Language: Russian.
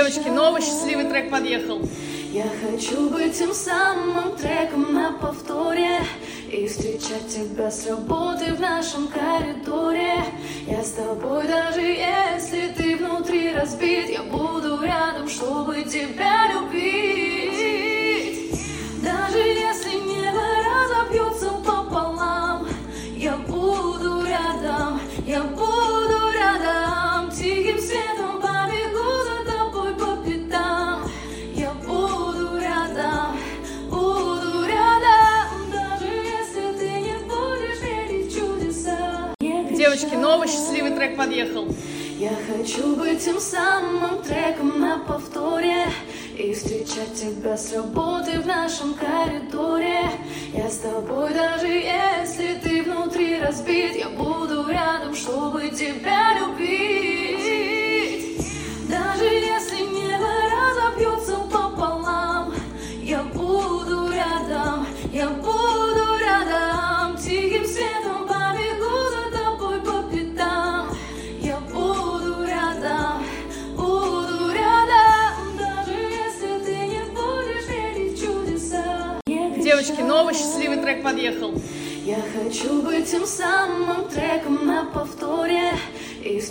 Девочки, новый счастливый трек подъехал. Я хочу быть тем самым треком на повторе и встречать тебя с работы в нашем коридоре. Я с тобой, даже если ты внутри разбит, я буду рядом, чтобы тебя любить. Даже если небо разобьется пополам, я буду рядом, я буду рядом. Тихим светом побегу за тобой по пятам. Я буду рядом, даже если ты не будешь верить в чудеса. Девочки, новый счастливый трек подъехал. Я хочу быть тем самым треком на повторе и встречать тебя с работы в нашем коридоре. Я с тобой, даже если ты внутри разбит, я буду рядом, чтобы тебя любить. Даже если небо разобьется пополам, я буду рядом, я буду рядом. Тихим светом побегу за тобой по пятам. Я буду рядом, даже если ты не будешь верить в чудеса. Девочки, новый счастливый трек подъехал. Я хочу быть тем самым треком на повторе и